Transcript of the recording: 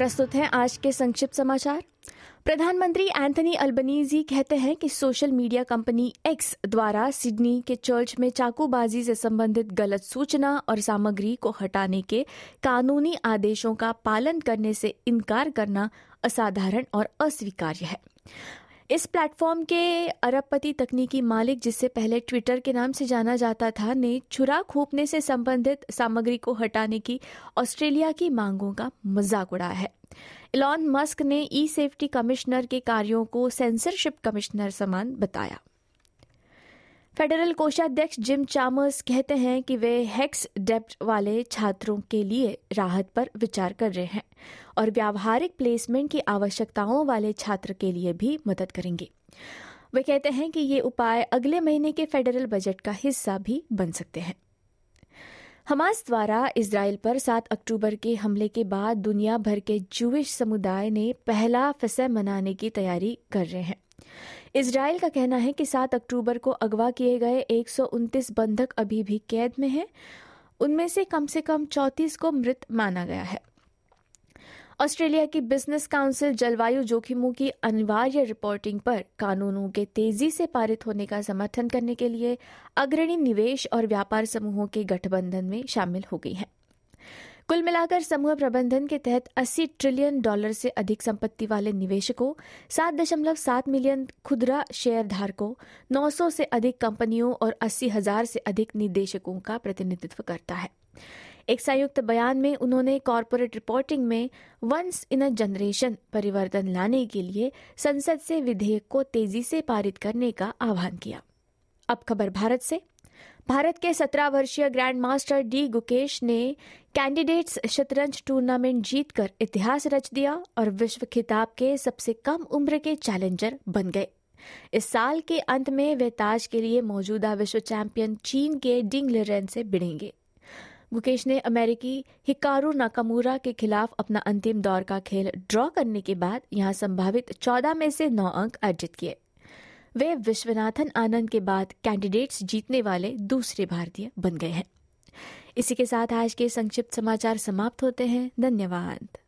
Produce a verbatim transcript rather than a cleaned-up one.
प्रस्तुत हैं आज के संक्षिप्त समाचार। प्रधानमंत्री एंथनी अल्बनीजी कहते हैं कि सोशल मीडिया कंपनी एक्स द्वारा सिडनी के चर्च में चाकूबाजी से संबंधित गलत सूचना और सामग्री को हटाने के कानूनी आदेशों का पालन करने से इनकार करना असाधारण और अस्वीकार्य है। इस प्लेटफॉर्म के अरबपति तकनीकी मालिक, जिससे पहले ट्विटर के नाम से जाना जाता था, ने छुरा खोपने से संबंधित सामग्री को हटाने की ऑस्ट्रेलिया की मांगों का मजाक उड़ाया है। इलॉन मस्क ने ई सेफ्टी कमिश्नर के कार्यों को सेंसरशिप कमिश्नर समान बताया। फेडरल कोषाध्यक्ष जिम चामर्स कहते हैं कि वे हेक्स डेब्ट वाले छात्रों के लिए राहत पर विचार कर रहे हैं और व्यावहारिक प्लेसमेंट की आवश्यकताओं वाले छात्र के लिए भी मदद करेंगे। वे कहते हैं कि ये उपाय अगले महीने के फेडरल बजट का हिस्सा भी बन सकते हैं। हमास द्वारा इजराइल पर सात अक्टूबर के हमले के बाद दुनिया भर के जूविश समुदाय ने पहला फसह मनाने की तैयारी कर रहे हैं। इजराइल का कहना है कि सात अक्टूबर को अगवा किए गए एक सौ उनतीस बंधक अभी भी कैद में हैं। उनमें से कम से कम चौंतीस को मृत माना गया है। ऑस्ट्रेलिया की बिजनेस काउंसिल जलवायु जोखिमों की अनिवार्य रिपोर्टिंग पर कानूनों के तेजी से पारित होने का समर्थन करने के लिए अग्रणी निवेश और व्यापार समूहों के गठबंधन में शामिल हो गई है। कुल मिलाकर समूह प्रबंधन के तहत अस्सी ट्रिलियन डॉलर से अधिक संपत्ति वाले निवेशकों, सात दशमलव सात मिलियन खुदरा शेयर धारकों, नौ सौ से अधिक कंपनियों और अस्सी हजार से अधिक निदेशकों का प्रतिनिधित्व करता है। एक संयुक्त बयान में उन्होंने कॉरपोरेट रिपोर्टिंग में वंस इन अ जनरेशन परिवर्तन लाने के लिए संसद से विधेयक को तेजी से पारित करने का आह्वान किया। अब खबर भारत से। भारत के सत्रह वर्षीय ग्रैंड मास्टर डी गुकेश ने कैंडिडेट्स शतरंज टूर्नामेंट जीतकर इतिहास रच दिया और विश्व खिताब के सबसे कम उम्र के चैलेंजर बन गए। इस साल के अंत में वे ताज के लिए मौजूदा विश्व चैंपियन चीन के डिंग लिरेन से भिड़ेंगे। गुकेश ने अमेरिकी हिकारू नाकामुरा के खिलाफ अपना अंतिम दौर का खेल ड्रॉ करने के बाद यहां संभावित चौदह में से नौ अंक अर्जित किए। वे विश्वनाथन आनंद के बाद कैंडिडेट्स जीतने वाले दूसरे भारतीय बन गए हैं। इसी के साथ आज के संक्षिप्त समाचार समाप्त होते हैं। धन्यवाद।